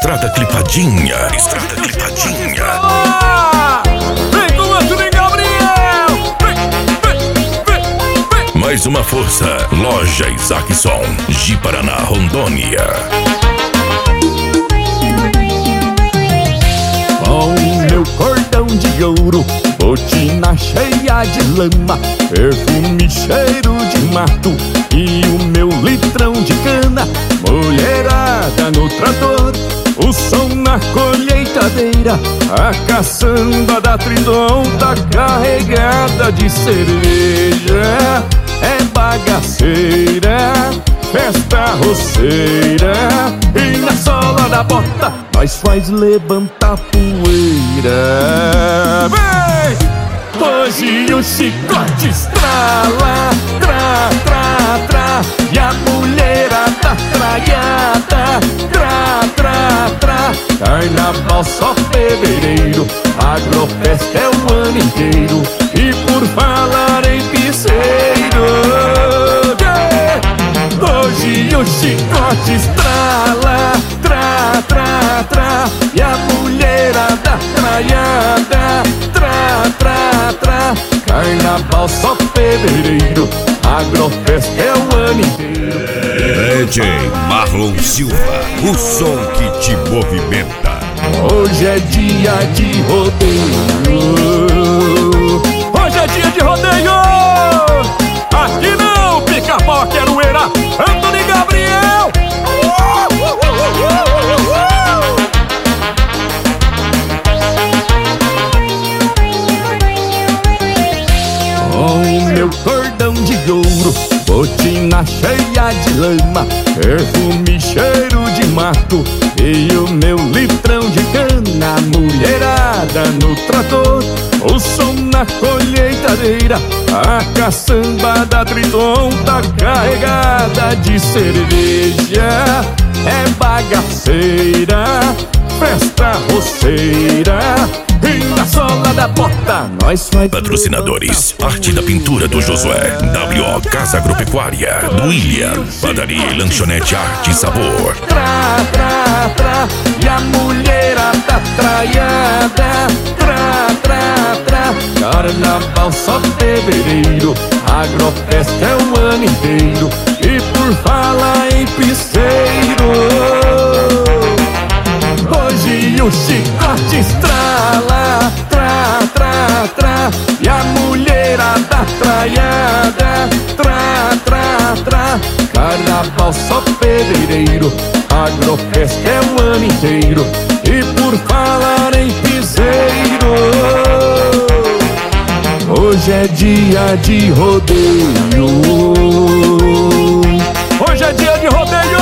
Estrada Clipadinha. Estrada Clipadinha. Vem com o Antônio Gabriel. Vem. Mais uma força. Loja Isaacson, Ji-Paraná, Rondônia. Com meu cordão de ouro, botina cheia de lama, perfume, cheiro de mato e o meu litrão de cana. Mulherada no trator, o som na colheitadeira, a caçamba da Tridom tá carregada de cerveja. É bagaceira, festa roceira, e na sola da bota nós faz levantar poeira. Vem! Hoje o chicote estrala, tra, tra, tra, e a mulherada traiada, tra, tra, tra. Carnaval só fevereiro, Agrofesta é o ano inteiro. E por falar em piseiro, hoje o chicote estrala, tra, tra, tra, e a mulherada traiada, tra, tra, tra. Carnaval só fevereiro, Agrofesta é o ano inteiro. DJ Marlon Silva, o som que te movimenta. Hoje é dia de rodeio. Hoje é dia de rodeio. Aqui não, Pica-Pau, Queroeira, Antônio Gabriel. Com meu cordão de ouro, botina cheia de lama, perfume, cheiro de mato e o meu litrão de cana. Mulherada no trator, o som na colheitadeira, a caçamba da Tridom tá carregada de cerveja. É bagaceira, festa roceira, e na sola da bota nós faz. Patrocinadores: Arte da Pintura do Josué, W.O. Casa Agropecuária, do William, Padaria e Lanchonete Arte e Sabor. Tra, tra, tra, e a mulherada traiada, tra, tra, tra. Carnaval só fevereiro, Agrofesta é o ano inteiro. E por falar em piseiro, hoje o chicote estrala, tra, tra, tra, e a mulherada traiada, tra, tra, tra. Carnaval só fevereiro, Agrofesta é o ano inteiro. E por falar em piseiro, hoje é dia de rodeio. Hoje é dia de rodeio.